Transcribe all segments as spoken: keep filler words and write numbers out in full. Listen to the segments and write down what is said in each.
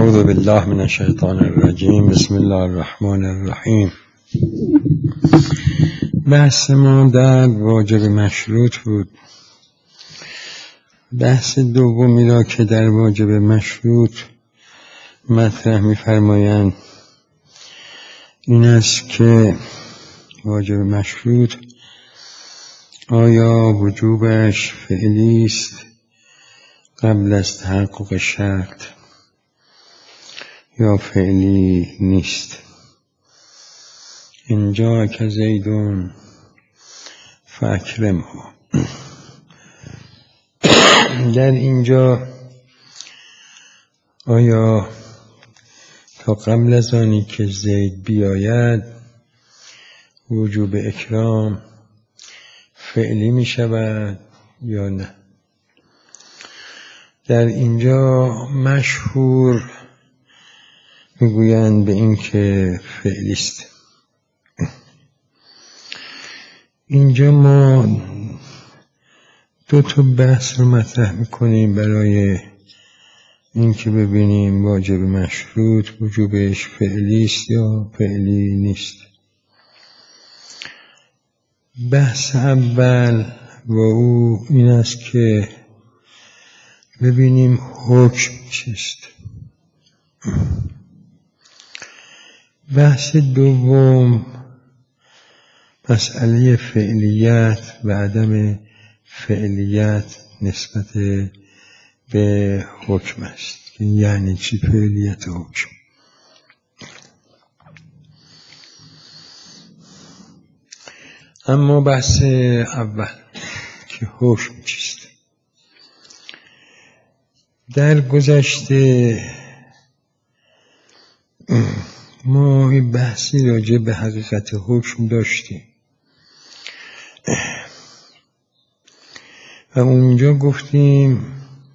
اعوذ بالله من الشیطان الرجیم. بسم الله الرحمن الرحیم. بحث ما در واجب مشروط بود. بحث دومی را که در واجب مشروط مطرح می‌فرمایند این است که واجب مشروط آیا وجوبش فعلی است قبل از تحقق شرط یا فعلی نیست. اینجا که زیدون فاکرمه، در اینجا آیا تا قبل از آنی که زید بیاید وجوب اکرام فعلی می شود یا نه؟ در اینجا مشهور میگویند به این که فعلی است. اینجا ما دو تا بحث رو مطرح میکنیم برای این که ببینیم واجب مشروط وجوبش فعلی است یا فعلی نیست. بحث اول و او این است که ببینیم حکم چیست. بحث دوم مسئله فعلیت و عدم فعلیت نسبت به حکم است. یعنی چی فعلیت حکم؟ اما بحث اول که حکم چیست. در گذشته ما این بحثی راجع به حقیقت حکم داشتیم و اونجا گفتیم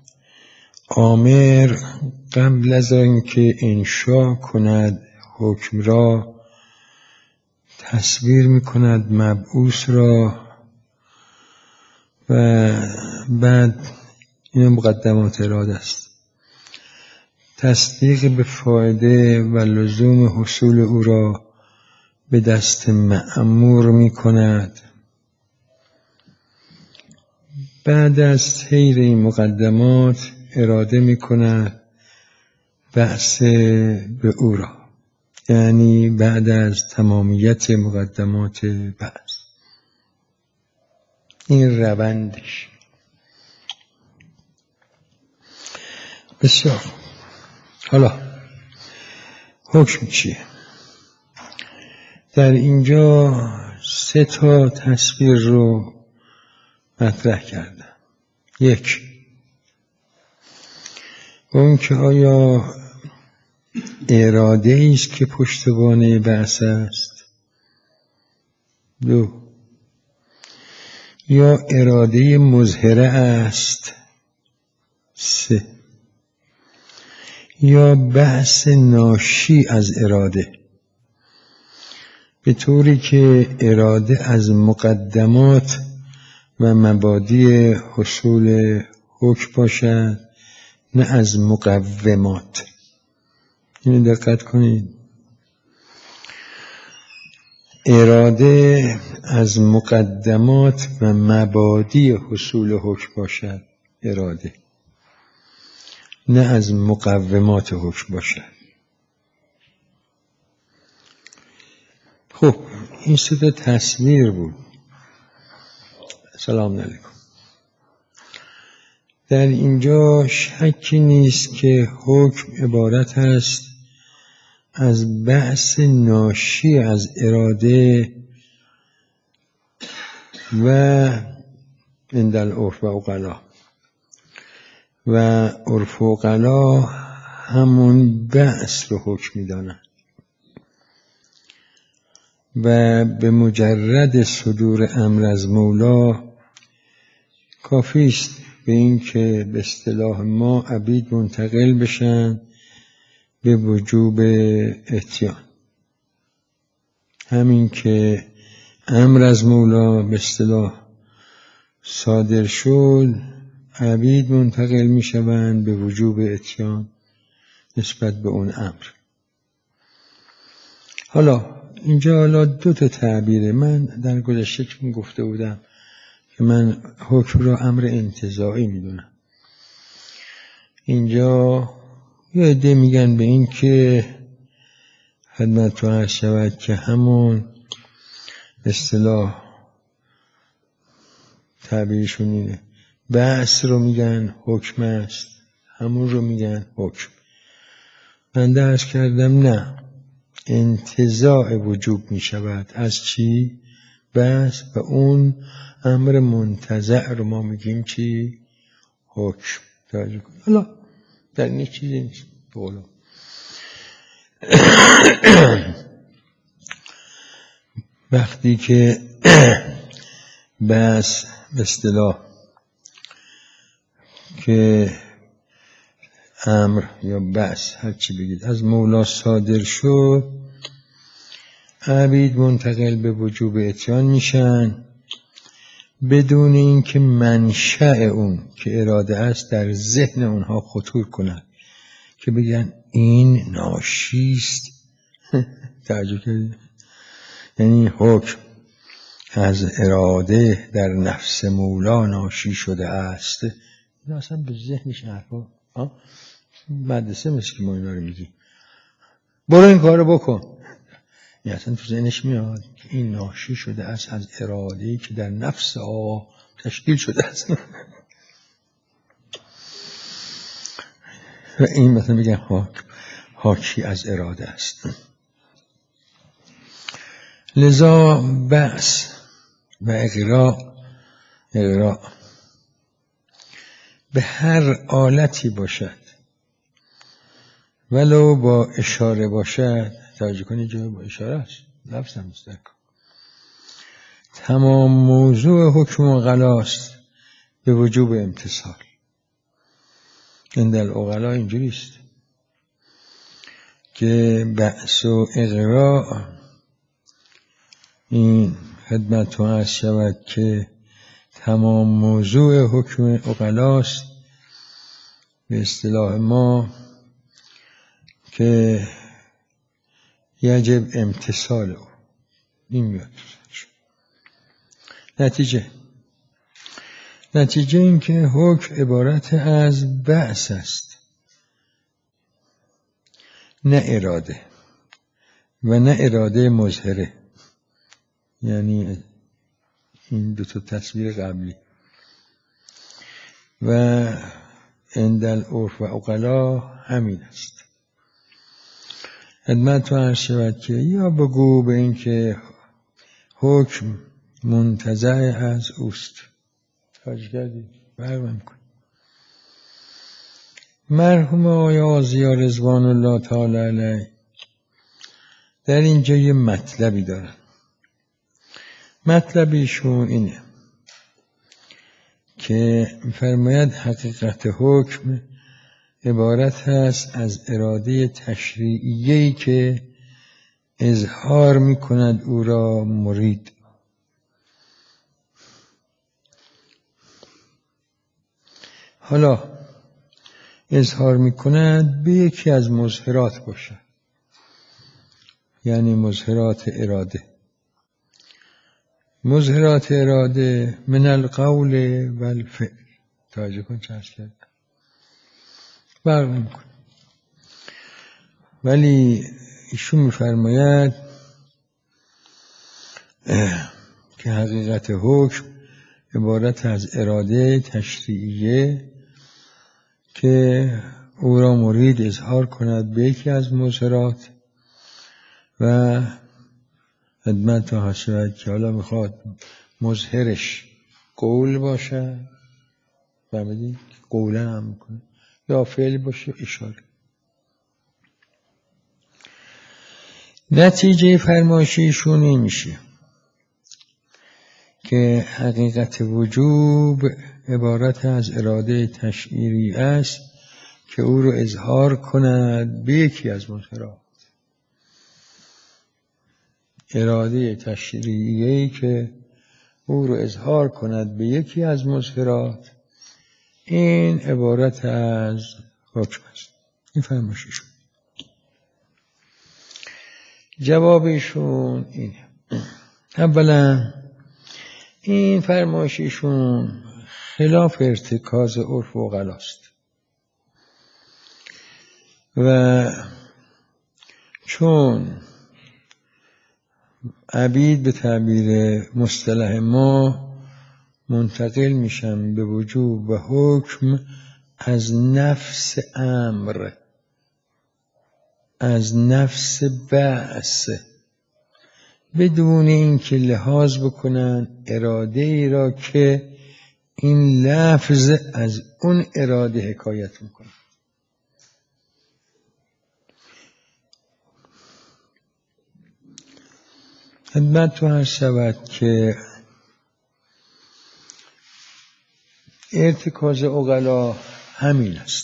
آمر قبل از آنکه انشا کند حکم را تصویر می کند مبعوث را و بعد این مقدمات اراده است. تصدیق به فایده و لزوم حصول او را به دست مأمور می کند. بعد از سیر این مقدمات اراده می کند بحث به او را، یعنی بعد از تمامیت مقدمات بحث. این روندش بسیار. حالا حکم چیه؟ در اینجا سه تا تصویر رو مطرح کردم. یک، اون که آیا اراده است که پشتوانه بحث است؟ دو، یا اراده مظهره است؟ سه، یا بحث ناشی از اراده به طوری که اراده از مقدمات و مبادی حصول حکم باشد نه از مقومات. اینو دقت کنید. اراده از مقدمات و مبادی حصول حکم باشد اراده، نه از مقومات حکم باشد. خب این سه تا تصویر بود. سلام علیکم. در اینجا شکی نیست که حکم عبارت است از بحث ناشی از اراده و عند العرف و عقلا، و عرف و عقلا همون بحث رو حکم می‌دانند و به مجرد صدور امر از مولا کافی است به این که به اصطلاح ما عبید منتقل بشن به وجوب اتیان. همین که امر از مولا به اصطلاح صادر شد عبید منتقل می شوند به وجوب اتیان نسبت به اون امر. حالا اینجا حالا دو تا تعبیره. من در گذشته که گفته بودم که من حکم را امر انتزاعی میدونم. اینجا یه عده میگن به این که خدمتتون عرض شود که همون اصطلاح تعبیرشون اینه، بعث رو میگن حکم است، همون رو میگن حکم. من عرض کردم نه، انتزاع وجوب میشود از چی؟ بعث. و اون امر منتزع رو ما میگیم چی؟ حکم. توجه کن. حالا در این چیزی نیست بقولا. وقتی که بس به اصطلاح که امر یا بس هر چی بگید از مولا صادر شد، عبید منتقل به وجوب اتیان میشن بدون اینکه منشأ اون که اراده است در ذهن اونها خطور کند که بگن این ناشیست. تعجب کردید؟ یعنی حکم از اراده در نفس مولا ناشی شده است. این اصلا به ذهنش حرفا مدرسه مثل که ما اینا رو میگی برو این کارو بکن، این اصلا تو ذهنش میاد که این ناشی شده است از اراده‌ای که در نفس آقا تشکیل شده است. و این مثلا میگن حاکم حاکی از اراده است. لذا بأس و اغراء اغراء به هر آلتی باشد ولو با اشاره باشد. توجه کنید جای با اشاره است، لفظ هم است. تمام موضوع حکم و غلاست به وجوب امتثال. این در عقلا اینجوری است که بأس و اغراء این خدمتتون عرض شود که تمام موضوع حکم عقلاست به اصطلاح ما که یجب امتثال او. این میاد نتیجه نتیجه این که حکم عبارت از بأس است، نه اراده و نه اراده مظهره. یعنی این دو تا تصویر قبلی و عند العرف و عقلا همین است. خدمتتون عرض شود که یا بگو به این که حکم منتزع از اوست. توجه کردید؟ برم کن. مرحوم آقای قاضی رضوان الله تعالی علیه در اینجا یه مطلبی دارن. مطلبیشون اینه که می‌فرماید حقیقت حکم عبارت است از اراده تشریعیه‌ای که اظهار می‌کند او را مرید. حالا اظهار می‌کند به یکی از مظهرات باشه، یعنی مظهرات اراده. مظهرات اراده من القول و الفعل. توجه کن چه هست کرد فرق نمی‌کنه. ولی ایشون می‌فرماید که حقیقت حکم عبارت از اراده تشریعیه که او را مرید اظهار کند به یکی از مظهرات و خدمت ها شود که حالا میخواد مظهرش قول باشه، فهمیدین؟ قولا هم میکنه، یا فعل باشه اشاره. نتیجه فرمایشیشون این میشه که حقیقت وجوب عبارت از اراده تشعیری است که او رو اظهار کند به یکی از مظهرات. اراده تشریعی که او رو اظهار کند به یکی از مظهرات، این عبارت از حکم است. این فرمایششون. جوابشون اینه. اولا این فرمایششون خلاف ارتکاز عرف و عقلاست و چون عبید به تعبیر مصطلح ما منتقل میشن به وجوب و حکم از نفس امر، از نفس بعث، بدون اینکه لحاظ بکنن اراده ای را که این لفظ از اون اراده حکایت میکنه. خدمت تو هر شود که ارتکاز عقلا همین است،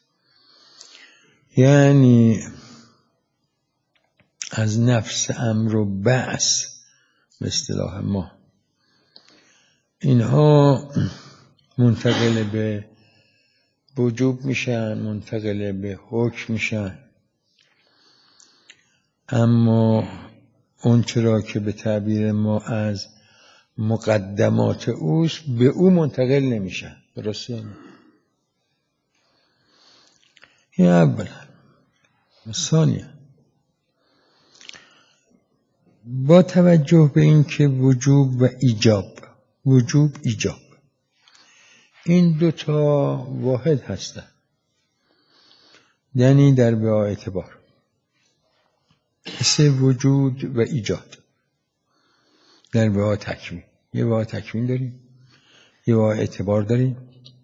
یعنی از نفس امر و بعث به اصطلاح ما اینها منتقل به وجوب میشن، منتقل به حکم میشن، اما اون چرا که به تعبیر ما از مقدمات اوست به او منتقل نمیشن. درسته؟ این اولا. ثانیا با توجه به این که وجوب و ایجاب، وجوب ایجاب این دوتا واحد هستند، یعنی در بها اعتبار سه وجود و ایجاد در بها تکوین، یه بها تکوین داریم یه بها اعتبار داریم.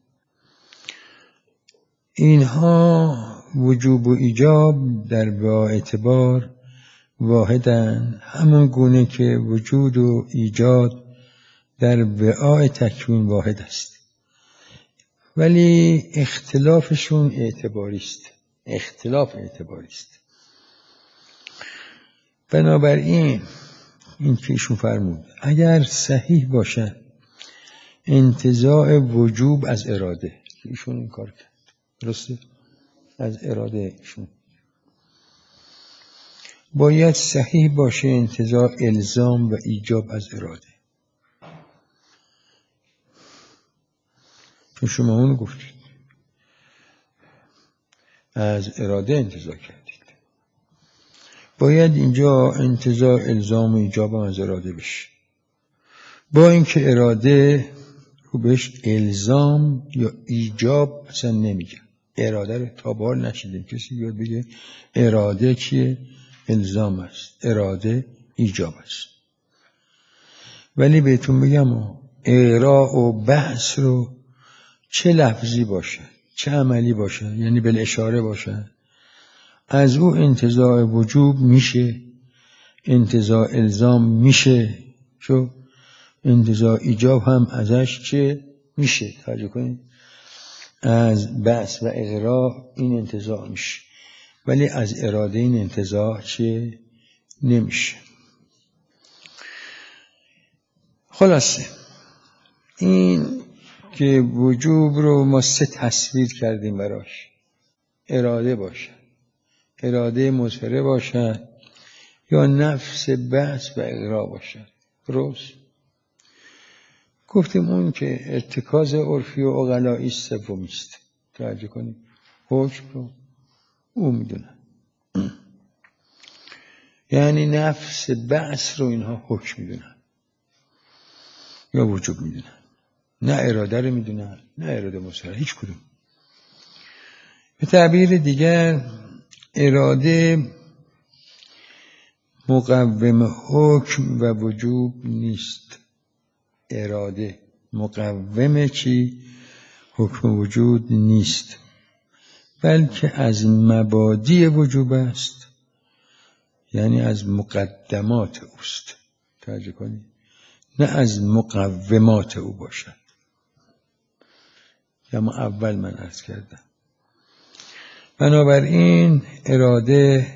اینها وجوب و ایجاب در بها اعتبار واحدن، همون گونه که وجود و ایجاد در بها تکوین واحد است، ولی اختلافشون اعتباری است، اختلاف اعتباری است. بنابراین این که ایشون فرمود اگر صحیح باشه انتزاع وجوب از اراده، ایشون این کار کرد، درسته؟ از اراده ایشون باید صحیح باشه انتزاع الزام و ایجاب از اراده، چون شما اونو گفتید از اراده انتزاع کردید، باید اینجا انتزاع الزام و ایجاب از اراده بشه، با اینکه اراده رو بهش الزام یا ایجاب اصلا نمیگن. اراده رو تا به حال نشیدیم کسی بیاد بگه اراده چیه؟ الزام است، اراده ایجاب است. ولی بهتون بگم اغراء و بحث رو چه لفظی باشه چه عملی باشه، یعنی بالاشاره باشه، از او انتزاع وجوب میشه، انتزاع الزام میشه، شو انتزاع ایجاب هم ازش چه میشه. توجه کنید، از بحث و اغراء این انتزاع میشه، ولی از اراده این انتزاع چه نمیشه. خلاصه این که وجوب رو ما سه تصویر کردیم براش، اراده باشه، اراده مظهره باشه، یا نفس بحث و اغراء باشه. درست؟ گفتیم اون که ارتکاز عرفی و عقلایی سومی است. توجه کنید، حکم رو او میدونن، یعنی نفس بحث رو اینها حکم میدونن یا وجوب میدونن، نه اراده رو میدونن نه اراده مظهره، هیچ کدوم. به تعبیر دیگر اراده مقوم حکم و وجوب نیست. اراده مقوم چی؟ حکم وجود نیست، بلکه از مبادی وجوب است، یعنی از مقدمات اوست. توجه کنید، نه از مقومات او باشد. یا اول من عرض کردم. بنابراین اراده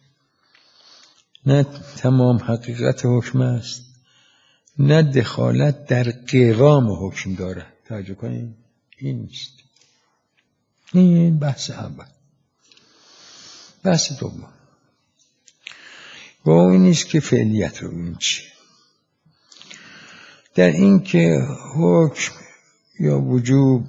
نه تمام حقیقت حکم است، نه دخالت در قوام حکم داره. توجه کنید، این نیست. این بحث اول. بحث دوم و این نیست که فعلیت رو ببینیم چیه. در این که حکم یا وجوب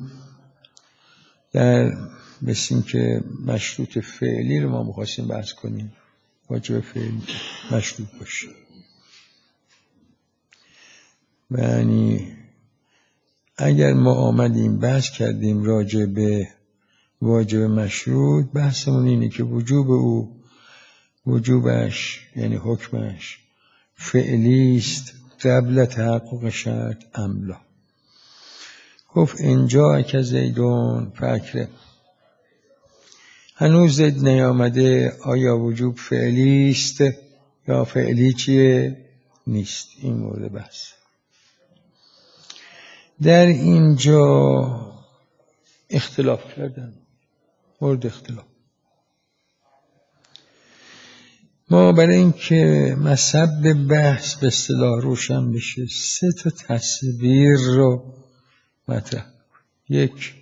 در مثل این که مشروط فعلی رو ما می‌خواستیم بحث کنیم، واجب فعلی مشروط باشه. یعنی اگر ما آمدیم بحث کردیم راجع به واجب مشروط، بحثمون اینه که وجوب او وجوبش یعنی حکمش فعلی است قبل تحقق شرط املا. گفت اینجا که زیدون فکره، هنوز زید نیامده، آیا وجوب فعلی است یا فعلی چیه نیست. این مورد بحث. در اینجا اختلاف کردن، مورد اختلاف. ما برای اینکه مصب بحث به اصطلاح روشن بشه سه تا تصویر رو مطرح. یک،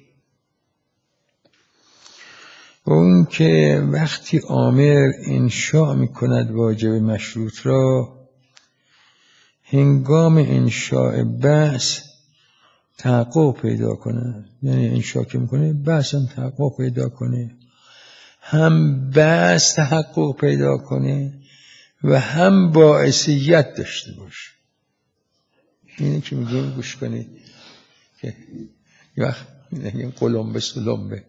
و اون که وقتی آمر انشاء میکند واجب مشروط را، هنگام انشاء بحث تحقق پیدا کنه، یعنی انشاء که میکنه بحث هم تحقق پیدا کنه، هم بحث تحقق پیدا کنه و هم باعثیت داشته باشه. اینه که میگیم گوش کنید که یه وقت میگیم قلمبه سلمبه،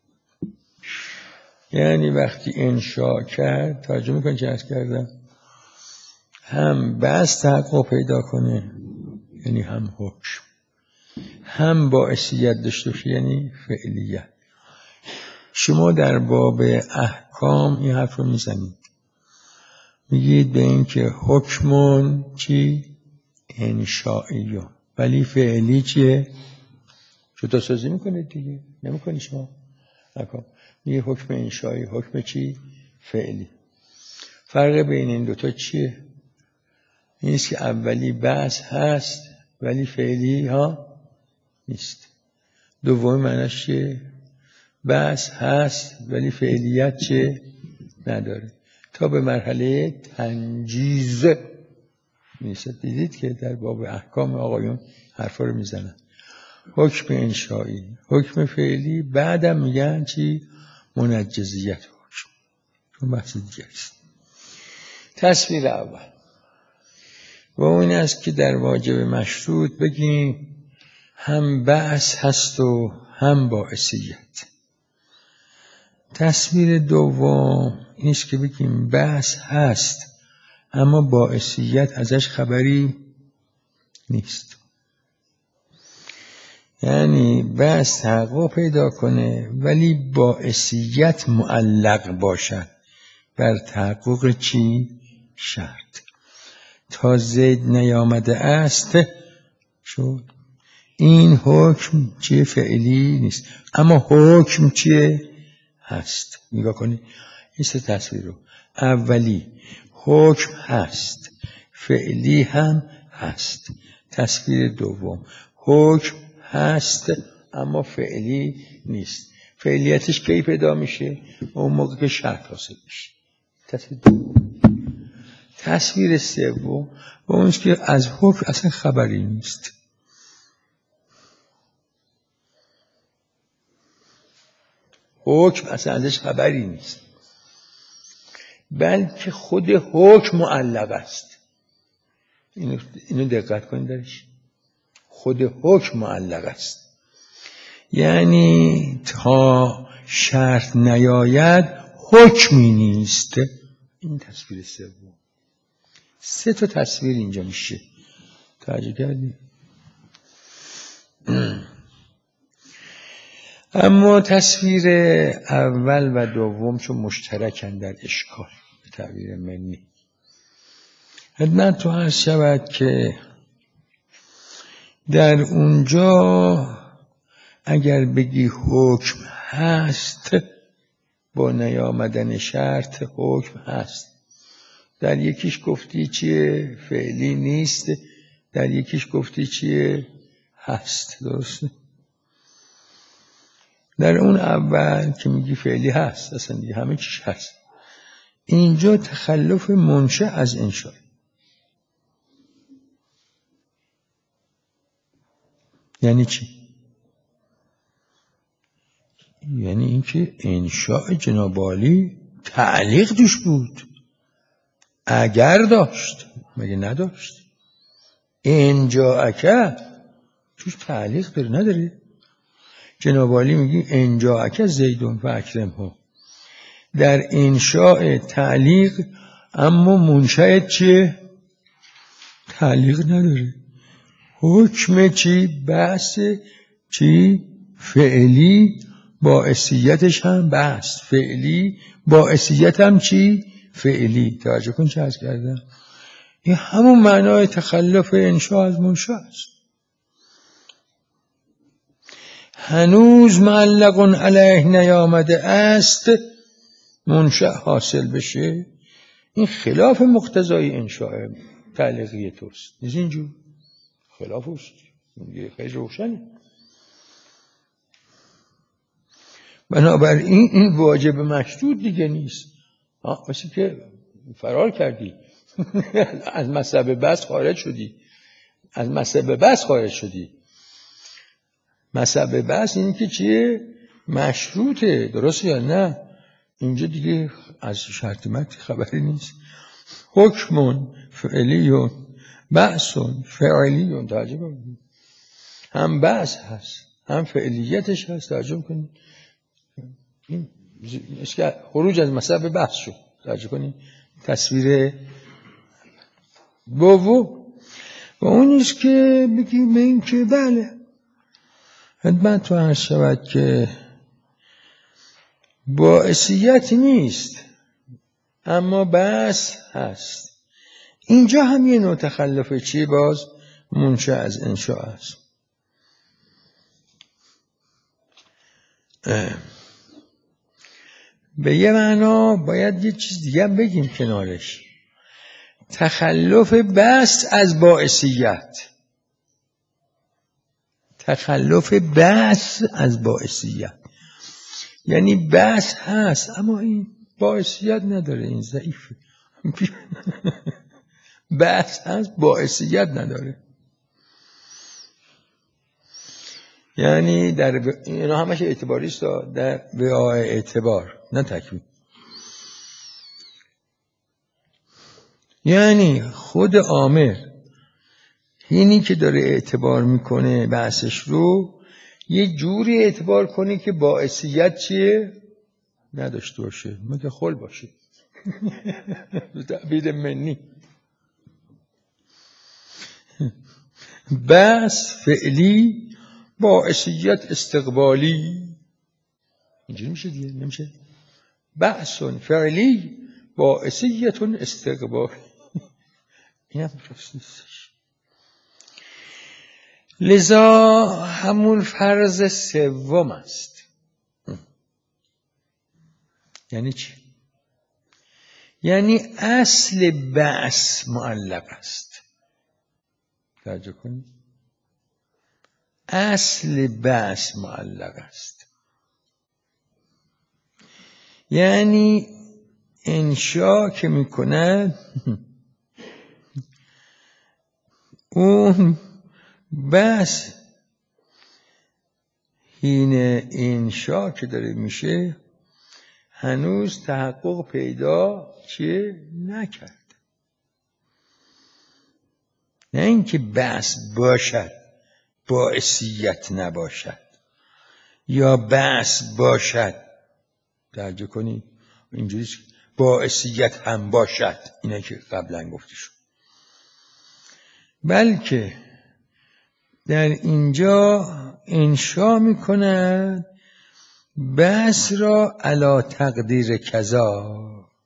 یعنی وقتی انشاء کرد ترجمه کن چه عرض کردم، هم بحث تحقق پیدا کنه یعنی هم حکم، هم باعثیت داشته باشه یعنی فعلیت. شما در باب احکام این حرف رو میزنید، میگید به این که حکمون چی؟ انشائیون، ولی فعلی چیه؟ جدا سازی میکنید دیگه، نمیکنی شما احکام. میگه حکم انشایی، حکم چی؟ فعلی. فرق بین این دوتا چیه؟ اینست که اولی بحث هست ولی فعلی ها نیست. دومی معنیش چیه؟ بحث هست ولی فعلیت چه نداره، تا به مرحله تنجیز میرسه. دیدید که در باب احکام آقایون حرفا رو میزنن، حکم انشایی، حکم فعلی، بعدم میگن چی؟ منجزیت حکم، چون بحث دیگه است. تصویر اول و اون است که در واجب مشروط بگیم هم بحث هست و هم باعثیت. تصویر دوم اینست که بگیم بحث هست اما باعثیت ازش خبری نیست، یعنی بحث تحقق پیدا کنه ولی باعثیت معلق باشد بر تحقق چی؟ شرط. تا زید نیامده است شد. این حکم چیه؟ فعلی نیست، اما حکم چیه؟ هست. نگاه کنید این سه تصویر رو، اولی حکم هست، فعلی هم هست. تصویر دوم حکم هست اما فعلی نیست. فعلیتش کی پیدا میشه؟ اون موقع که شرط حاصل میشه. تصویر دوم. تصویر سوم و اونش که از حکم اصلا خبری نیست، حکم اصلا ازش خبری نیست، بلکه خود حکم معلق است. اینو, اینو دقت کنید درش، خود حکم معلق است، یعنی تا شرط نیاید حکمی نیست. این تصویر سوم. سه تا تصویر اینجا میشه، توجه کردی؟ اما تصویر اول و دوم چون مشترکن در اشکال به تعبیر منی، خدمت تو عرض شود که در اونجا اگر بگی حکم هست با نیامدن شرط حکم هست، در یکیش گفتی چیه؟ فعلی نیست، در یکیش گفتی چیه؟ هست. درسته؟ در اون اول که میگی فعلی هست، اصلا دیگه همه چیش هست، اینجا تخلف منشأ از انشاء. یعنی چی؟ یعنی اینکه انشاء جناب عالی تعلیق توش بود. اگر داشت، مگه نداشت؟ انجاءک توش تعلیق داره نداره؟ جناب عالی میگی انجاءک زیدون و اکرمه. در انشاء تعلیق، اما منشأ چیه؟ تعلیق نداره. حکم چی؟ بحث چی؟ فعلی، باعثیتش هم بحث فعلی، باعثیت هم چی؟ فعلی. توجه کن چه عرض کردم؟ این همون معنای تخلف انشاء از منشاء است. هنوز معلق علیه نیامده است منشأ حاصل بشه، این خلاف مقتضای انشاء تعلیقی توست. نیست اینجور؟ خلاف است. خیلی روشنه. بنابراین این واجب مشروط دیگه نیست. مثل که فرار کردی از مذهب بس خارج شدی، از مذهب بس خارج شدی. مذهب بس این که چیه؟ مشروطه. درسته یا نه؟ اینجا دیگه از شرط مت خبری نیست. حکمون فعلیون بحثون فعلیون. توجه کنید، هم بحث هست هم فعلیتش هست. توجه کنید، این که خروج از مذهب بحث شد. توجه کنید، تصویر دوم و اون نیست که بگیم این که بله خدمت تو عرض شود که باعثیت نیست اما بس هست. اینجا هم یه نوع تخلف چی؟ باز منشأ از انشاء است. به یه معنا باید یه چیز دیگه بگیم کنارش. تخلف بس از باعثیت. تخلف بس از باعثیت یعنی بس هست اما این باعثیت نداره، این ضعیفه. بس هست باعثیت نداره. یعنی در ب... اینا همش اعتباریست، در وعاء اعتبار نه تکوین. یعنی خود عامر اینی که داره اعتبار میکنه بحثش رو یه جوری اعتبار کنه که باعثیت چیه؟ نداشته باشه، مگه خل باشه. تعبیر منی. بس فعلی باعثیت استقبالی. اینجوری میشه دیگه، نمیشه؟ بحث فعلی باعثیت استقبالی. این هم درست نیستش. لذا همون فرض سوم است. یعنی چی؟ یعنی اصل بحث معلق است. توجه کنید، اصل بحث معلق است. یعنی انشا که میکند اون بحث این انشا که داره میشه هنوز تحقق پیدا چه نکرد. نه اینکه بحث باشد باعثیت نباشد یا بحث باشد توجه کنید اینجوری باعثیت هم باشد، اینه که قبلا گفته شد، بلکه در اینجا انشا میکند بحث را علی تقدیر کذا.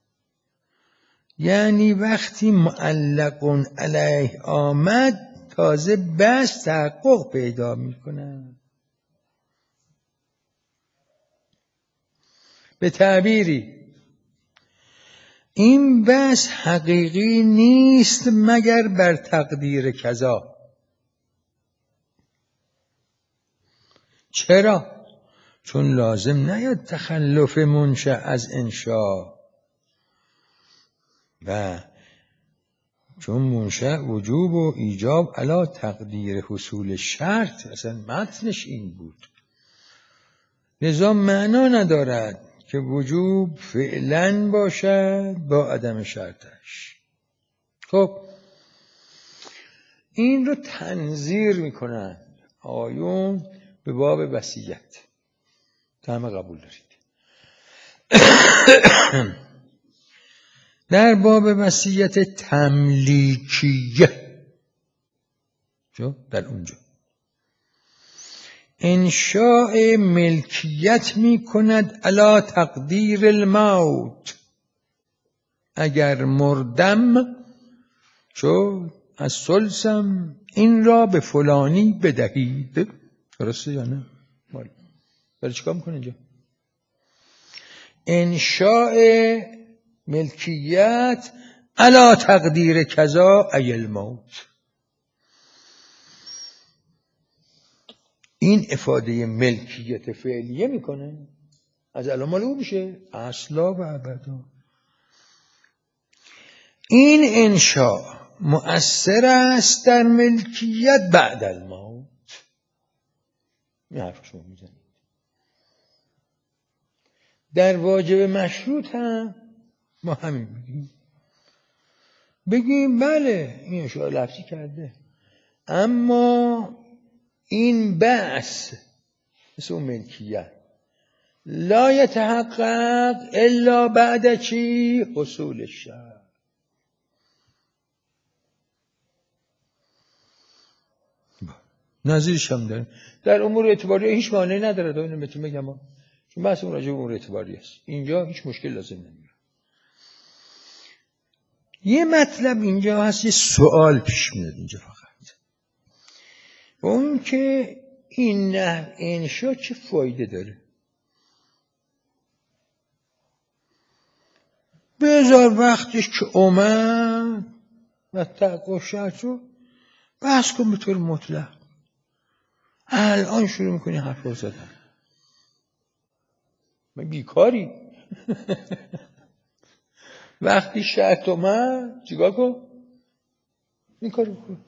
یعنی وقتی معلق علیه آمد تازه بحث تحقق پیدا میکند. به تعبیری این بحث حقیقی نیست مگر بر تقدیر کذا. چرا؟ چون لازم نیاد تخلف منشأ از انشا. و چون منشأ وجوب و ایجاب علی تقدیر حصول شرط، اصلا متنش این بود، لذا معنا ندارد که وجوب فعلا باشد با عدم شرطش. خب این رو تنظیر میکنن آیون به باب وصیت. همه قبول دارید. در باب وصیت تملیکیه جو در اونجا انشاء ملکیت می کند علی تقدیر الموت، اگر مردم چو از ثلثم این را به فلانی بدهید. درسته یا نه؟ برای چیکار میکنه اینجا؟ انشاء ملکیت علی تقدیر کذا ای الموت. این افاده ملکیت فعلیه میکنه، از الان مال او میشه اصلا و ابدا. این انشاء مؤثر است در ملکیت بعد الموت. این حرف شما میزنید. در واجب مشروط هم ما همین بگیم بگیم بله این انشاء لفظی کرده، اما این بحث مثل اون ملکیت لا یتحقق الا بعد چی؟ حصول الشرط. نظیرش هم داریم در امور اعتباری، هیچ مانعی نداره. تا اینو بهتون بگم چون بحث اون راجع به امور اعتباری است، اینجا هیچ مشکل لازم نمیاد. یه مطلب اینجا هست، یه سوال پیش میاد اینجا فقط، اون که این نحو انشا چه فایده داره؟ بذار وقتش که اومد و تحقق شرط رو بحث کن به طور مطلق. الان شروع میکنی حرفا زدن، من بیکاری. وقتی شرط اومد چیکار کن؟ این کارو کن.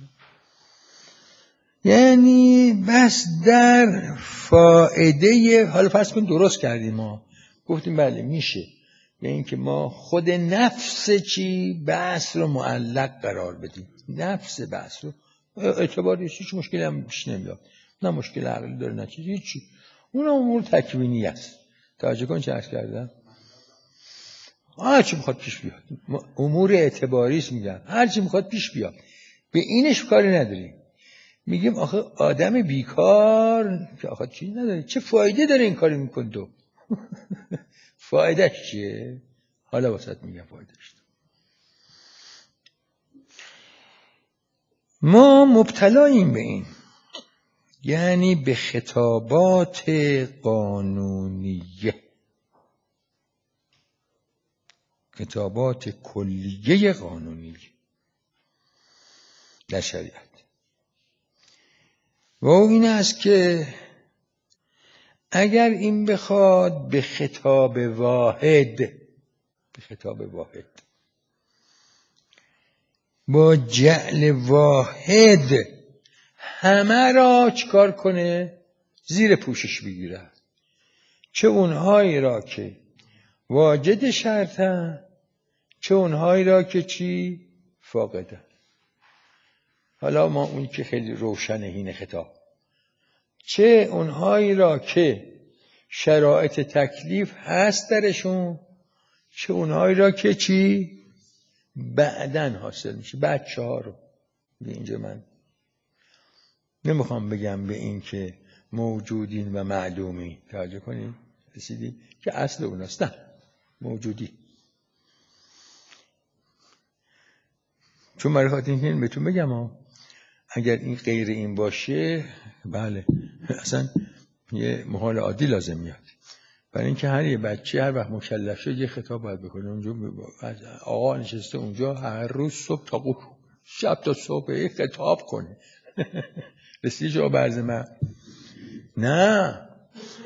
یعنی بس در فائده، حالا فرض کن درست کردیم، ما گفتیم بله میشه، یعنی که ما خود نفس چی بحث رو معلق قرار بدیم، نفس بحث رو اعتباری هیچ مشکلی هم پیش نمیاد، نه مشکل عقلی داره نه چیزی، هیچی. اون امور تکوینی است. توجه کن چه عرض کردم، هر چی میخواد پیش بیاد، امور اعتباری است. میگم هر چی میخواد پیش بیاد، به اینش کاری نداریم. میگیم آخه آدم بیکار که آخه چیزی نداره، چه فایده داره این کاری میکنه تو؟ فایدهش چیه؟ حالا واسط میگم فایدهش. ما مبتلاییم به این، یعنی به خطابات قانونیه، خطابات کلیه قانونی در شریعت، و این است که اگر این بخواد به خطاب واحد، به خطاب واحد با جعل واحد همه را چکار کنه؟ زیر پوشش بگیره، چه اونهایی را که واجد شرطن، چه اونهایی را که چی؟ فاقدن. حالا ما اون که خیلی روشنه این خطاب، چه اونهایی را که شرایط تکلیف هست درشون، چه اونهایی را که چی؟ بعدن حاصل میشه. بچه ها رو به اینجا من نمیخوام بگم به این که موجودین و معلومی، توجه کنید رسیدی که اصل اوناست، نه موجودی. چون مرخواد این که بهتون بگم ها، اگر این غیر این باشه بله اصلا یه محال عادی لازم میاد، برای اینکه هر یه بچه هر وقت مکلف شد یه خطاب باید بکنه. اونجا آقا نشسته اونجا هر روز صبح تا شب تا صبح یه خطاب کنه. رسیدی جا برز من؟ نه،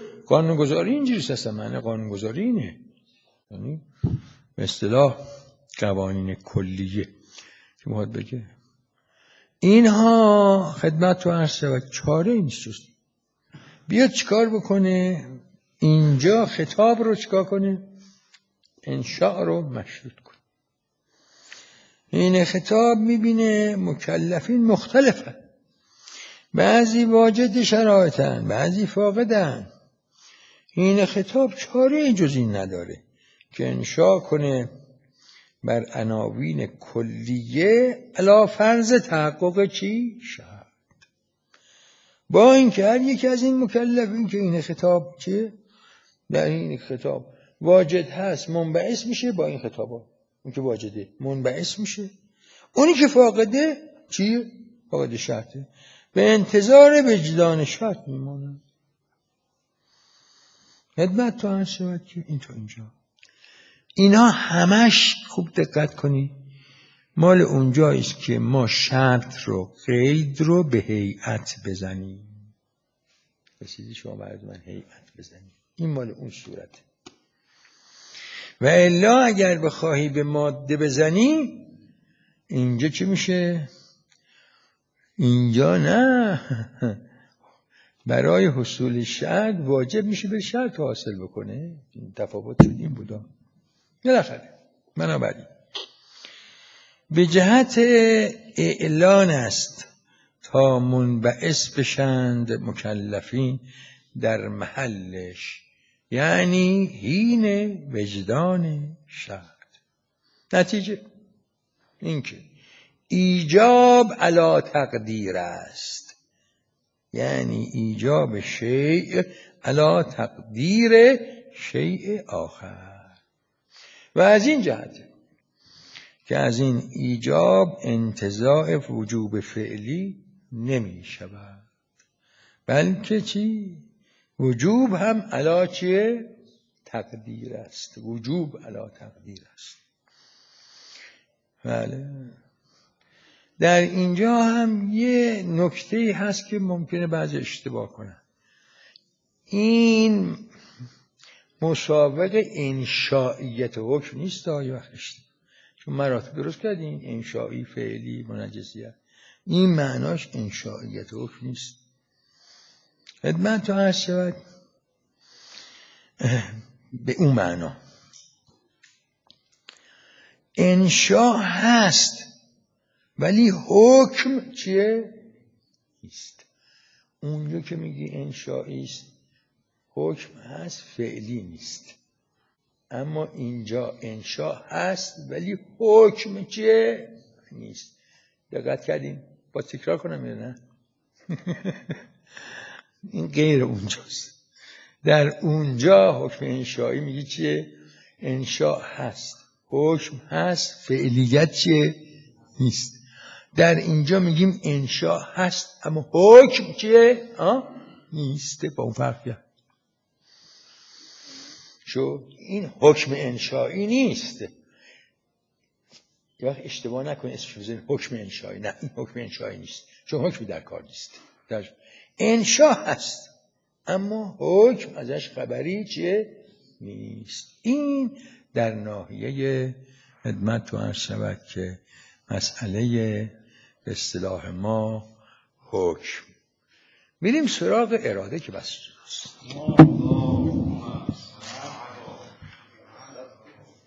قانونگذاری اینجوری هست. معنی قانونگذاری اینه، یعنی به اصطلاح قوانین کلیه که باید بگه اینها خدمت تو عرض شود چاره نیست جز بیاد چیکار بکنه اینجا خطاب رو چیکار کنه انشاء رو مشروط کنه. این خطاب میبینه مکلفین مختلفن، بعضی واجد شرایطن بعضی فاقدن. این خطاب چاره جز این نداره که انشاء کنه بر عناوین کلیه علی فرض تحقق چی؟ شرط. با اینکه هر یکی از این مکلفین که این خطاب چیه؟ در این خطاب واجد هست منبعث میشه با این خطابا. اون که واجده منبعث میشه، اونی که فاقده چیه؟ فاقد شرطه، به انتظار وجدان شرط میمونه. خدمت تو عرض شود که این تو اینجا اینا همش خوب دقت کنی مال اونجاییست که ما شرط رو قید رو به هیئت بزنیم. رسیدی شما برای من هیئت بزنیم، این مال اون صورته. و الا اگر بخواهی به ماده بزنی اینجا چی میشه؟ اینجا نه برای حصول شرط واجب میشه به شرط حاصل بکنه. این تفاوت شد این بودا بالاخره. بنابراین به جهت اعلان است تا منبعث بشند مکلفین در محلش، یعنی حین وجدان شرط. نتیجه اینکه ایجاب علی تقدیر است، یعنی ایجاب شیء علی تقدیر شیء آخر. و از این جهت که از این ایجاب انتزاع وجوب فعلی نمی شود، بلکه چی؟ وجوب هم علی چیه؟ تقدیر است. وجوب علی تقدیر است. بله. در اینجا هم یه نکته هست که ممکنه بعضی اشتباه کنن. این مسابقه انشائیت حکم نیست آیا وقتش، چون مراتب درست کردین انشائی فعلی منجزیت، این معناش انشائیت حکم نیست. خدمت تو عرض شود به اون معنا انشاء هست ولی حکم چیه؟ نیست. اونجا که میگی انشائی است حکم هست فعلی نیست، اما اینجا انشاء هست ولی حکم چیه؟ نیست. دقت کردین؟ با تکرار کنم یا نه؟ این غیر اونجاست. در اونجا حکم انشائی میگی چیه؟ انشاء هست حکم هست فعلیت چیه؟ نیست. در اینجا میگیم انشاء هست اما حکم چیه؟ آه؟ نیست. با اون فرقی شو این حکم انشائی نیست. یا اشتباه نکنید اسمش بزنید حکم انشائی. نه این حکم انشائی نیست، چون حکمی در کار نیست. در انشاء هست اما حکم ازش خبری چیه؟ نیست. این در ناحیه خدمت تو عرض شود که مسئله به اصطلاح ما حکم. میریم سراغ اراده که بس